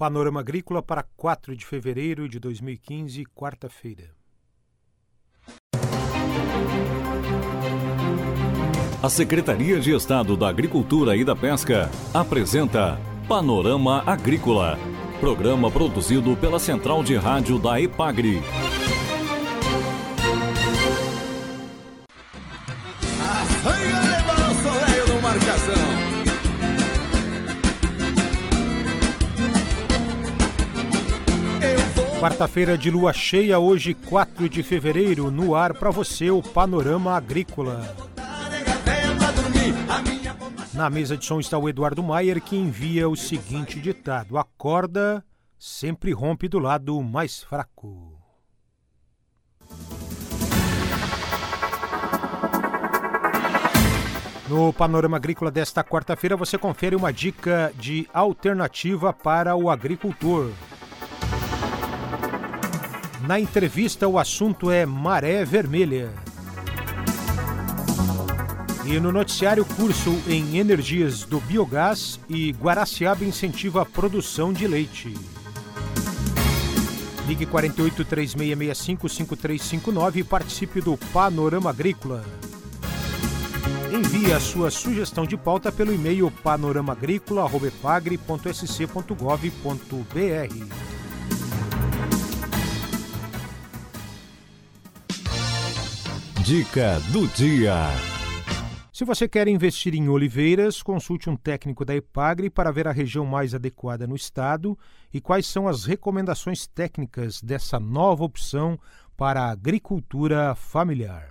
Panorama Agrícola para 4 de fevereiro de 2015, quarta-feira. A Secretaria de Estado da Agricultura e da Pesca apresenta Panorama Agrícola, programa produzido pela Central de Rádio da EPAGRE. Quarta-feira de lua cheia, hoje 4 de fevereiro, no ar para você o Panorama Agrícola. Na mesa de som está o Eduardo Maier, que envia o seguinte ditado: a corda sempre rompe do lado mais fraco. No Panorama Agrícola desta quarta-feira você confere uma dica de alternativa para o agricultor. Na entrevista, o assunto é Maré Vermelha. E no noticiário, curso em energias do biogás e Guaraciaba incentiva a produção de leite. Ligue 48-3665-5359 e participe do Panorama Agrícola. Envie a sua sugestão de pauta pelo e-mail panoramaagricola@epagre.sc.gov.br. Dica do dia. Se você quer investir em oliveiras, consulte um técnico da EPAGRE para ver a região mais adequada no estado e quais são as recomendações técnicas dessa nova opção para a agricultura familiar.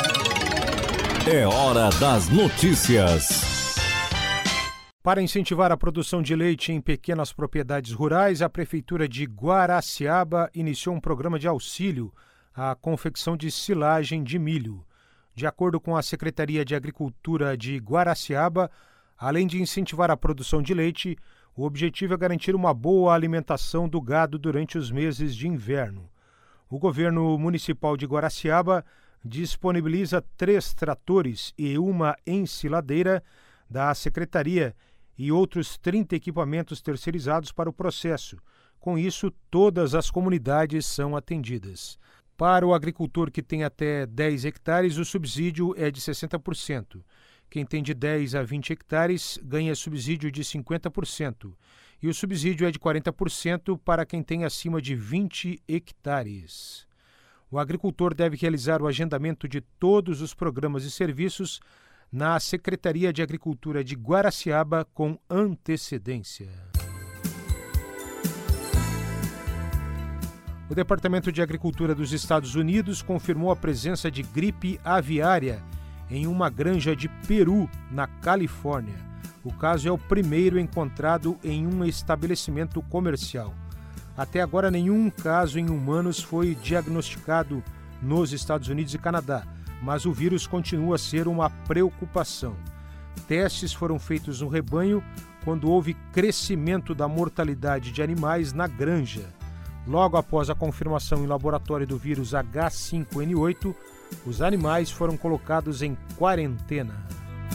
É hora das notícias. Para incentivar a produção de leite em pequenas propriedades rurais, a Prefeitura de Guaraciaba iniciou um programa de auxílio à confecção de silagem de milho. De acordo com a Secretaria de Agricultura de Guaraciaba, além de incentivar a produção de leite, o objetivo é garantir uma boa alimentação do gado durante os meses de inverno. O governo municipal de Guaraciaba disponibiliza 3 tratores e uma ensiladeira da Secretaria e outros 30 equipamentos terceirizados para o processo. Com isso, todas as comunidades são atendidas. Para o agricultor que tem até 10 hectares, o subsídio é de 60%. Quem tem de 10 a 20 hectares ganha subsídio de 50%. E o subsídio é de 40% para quem tem acima de 20 hectares. O agricultor deve realizar o agendamento de todos os programas e serviços na Secretaria de Agricultura de Guaraciaba com antecedência. O Departamento de Agricultura dos Estados Unidos confirmou a presença de gripe aviária em uma granja de Peru, na Califórnia. O caso é o primeiro encontrado em um estabelecimento comercial. Até agora, nenhum caso em humanos foi diagnosticado nos Estados Unidos e Canadá, mas o vírus continua a ser uma preocupação. Testes foram feitos no rebanho quando houve crescimento da mortalidade de animais na granja. Logo após a confirmação em laboratório do vírus H5N8, os animais foram colocados em quarentena.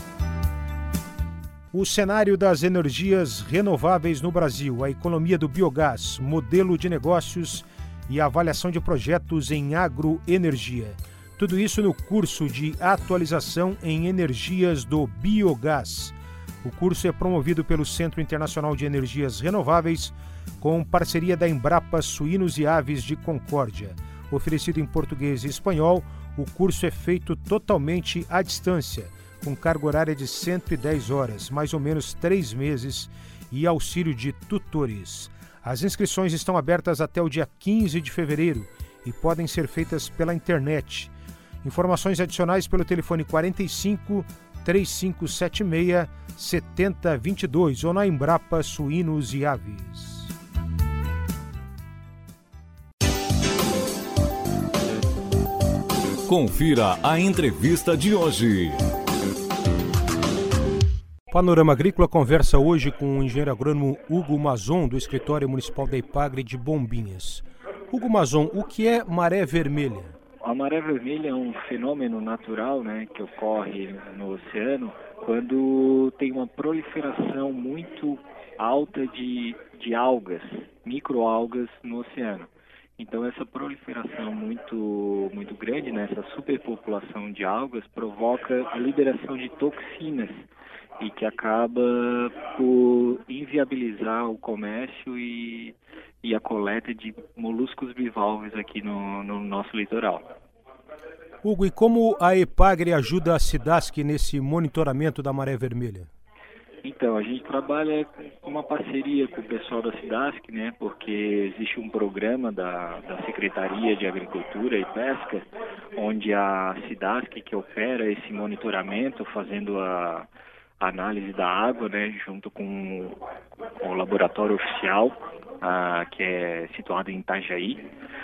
O cenário das energias renováveis no Brasil, a economia do biogás, modelo de negócios e avaliação de projetos em agroenergia. Tudo isso no curso de atualização em energias do biogás. O curso é promovido pelo Centro Internacional de Energias Renováveis, com parceria da Embrapa Suínos e Aves de Concórdia. Oferecido em português e espanhol, o curso é feito totalmente à distância, com carga horária de 110 horas, mais ou menos 3 meses, e auxílio de tutores. As inscrições estão abertas até o dia 15 de fevereiro e podem ser feitas pela internet. Informações adicionais pelo telefone 45 3576 7022 ou na Embrapa Suínos e Aves. Confira a entrevista de hoje. Panorama Agrícola conversa hoje com o engenheiro agrônomo Hugo Mazon, do Escritório Municipal da EPAGRE de Bombinhas. Hugo Mazon, o que é maré vermelha? A maré vermelha é um fenômeno natural, que ocorre no oceano quando tem uma proliferação muito alta de algas microalgas no oceano. Então essa proliferação muito grande, né, essa superpopulação de algas provoca a liberação de toxinas e que acaba por inviabilizar o comércio e a coleta de moluscos bivalves aqui no nosso litoral. Hugo, e como a EPAGRE ajuda a SIDASC nesse monitoramento da maré vermelha? Então, a gente trabalha com uma parceria com o pessoal da SIDASC, né, porque existe um programa da Secretaria de Agricultura e Pesca, onde a SIDASC que opera esse monitoramento, fazendo a análise da água, né, junto com o laboratório oficial, que é situado em Itajaí.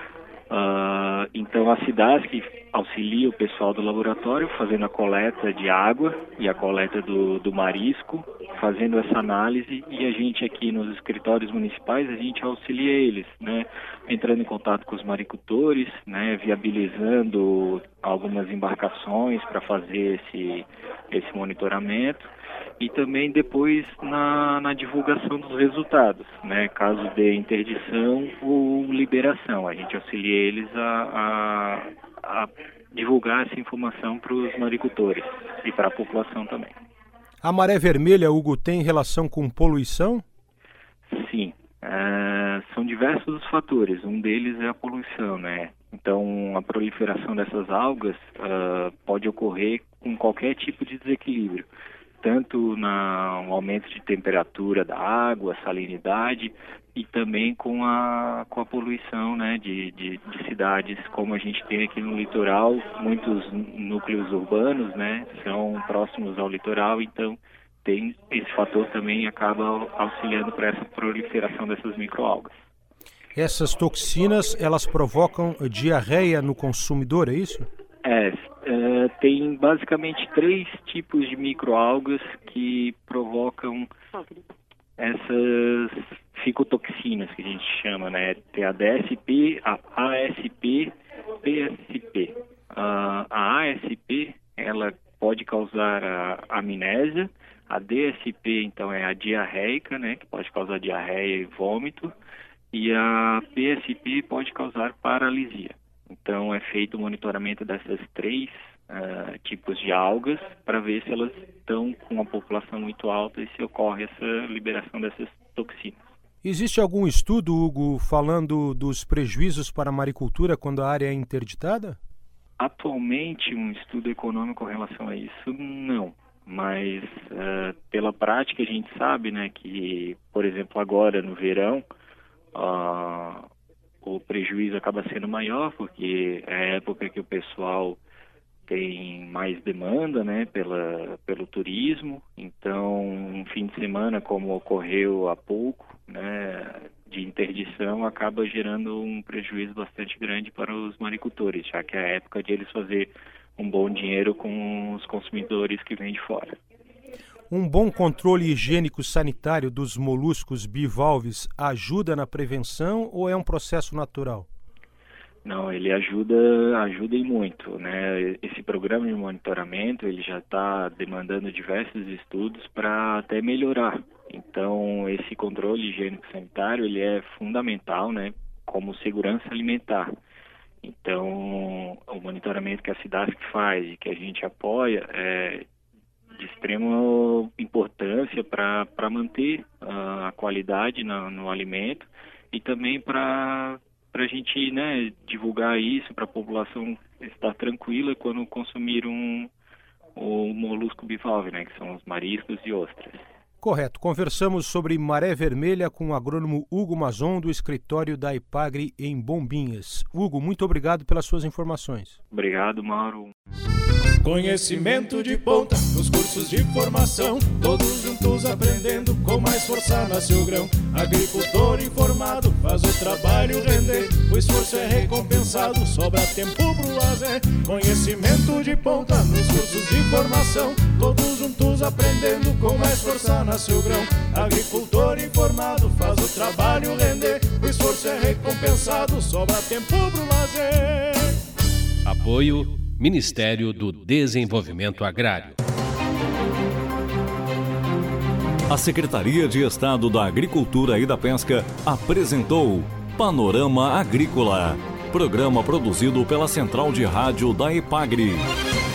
Então a SIDASC auxilia o pessoal do laboratório fazendo a coleta de água e a coleta do marisco, fazendo essa análise, e a gente aqui nos escritórios municipais, a gente auxilia eles, né, entrando em contato com os maricultores, né, viabilizando algumas embarcações para fazer esse monitoramento, e também depois na divulgação dos resultados, né, caso de interdição ou liberação. A gente auxilia eles a divulgar essa informação para os maricultores e para a população também. A maré vermelha, Hugo, tem relação com poluição? Sim, são diversos os fatores. Um deles é a poluição, né? Então, a proliferação dessas algas pode ocorrer com qualquer tipo de desequilíbrio, tanto no aumento de temperatura da água, salinidade, e também com a poluição, né, de cidades, como a gente tem aqui no litoral. Muitos núcleos urbanos, né, são próximos ao litoral, então tem esse fator também, acaba auxiliando para essa proliferação dessas microalgas. Essas toxinas, elas provocam diarreia no consumidor, é isso? Tem basicamente 3 tipos de microalgas que provocam essas ficotoxinas, que a gente chama, né? Tem a DSP, a ASP, PSP. A ASP, ela pode causar a amnésia. A DSP, então, é a diarreica, né? Que pode causar diarreia e vômito. E a PSP pode causar paralisia. Então, é feito o monitoramento dessas 3 tipos de algas para ver se elas estão com uma população muito alta e se ocorre essa liberação dessas toxinas. Existe algum estudo, Hugo, falando dos prejuízos para a maricultura quando a área é interditada? Atualmente, um estudo econômico com relação a isso, não. Mas, pela prática, a gente sabe, né, que, por exemplo, agora no verão, o prejuízo acaba sendo maior, porque é a época que o pessoal tem mais demanda, né, pelo turismo. Então, um fim de semana, como ocorreu há pouco, né, de interdição, acaba gerando um prejuízo bastante grande para os maricultores, já que é a época de eles fazer um bom dinheiro com os consumidores que vêm de fora. Um bom controle higiênico sanitário dos moluscos bivalves ajuda na prevenção ou é um processo natural? Não, ele ajuda e muito, né? Esse programa de monitoramento, ele já está demandando diversos estudos para até melhorar. Então, esse controle higiênico sanitário, ele é fundamental, né? Como segurança alimentar. Então, o monitoramento que a SIDASC faz e que a gente apoia é de extrema importância para manter a qualidade no alimento, e também para a gente, né, divulgar isso para a população estar tranquila quando consumir o molusco bivalve, né, que são os mariscos e ostras. Correto. Conversamos sobre maré vermelha com o agrônomo Hugo Mazon, do escritório da EPAGRE em Bombinhas. Hugo, muito obrigado pelas suas informações. Obrigado, Mauro. Conhecimento de ponta nos cursos de formação, todos juntos aprendendo com mais força nasce o grão. Agricultor informado faz o trabalho render, o esforço é recompensado, sobra tempo pro lazer. Conhecimento de ponta nos cursos de formação, todos juntos aprendendo com mais força nasce o grão. Agricultor informado faz o trabalho render, o esforço é recompensado, sobra tempo pro lazer. Apoio Ministério do Desenvolvimento Agrário. A Secretaria de Estado da Agricultura e da Pesca apresentou Panorama Agrícola, programa produzido pela Central de Rádio da EPAGRE.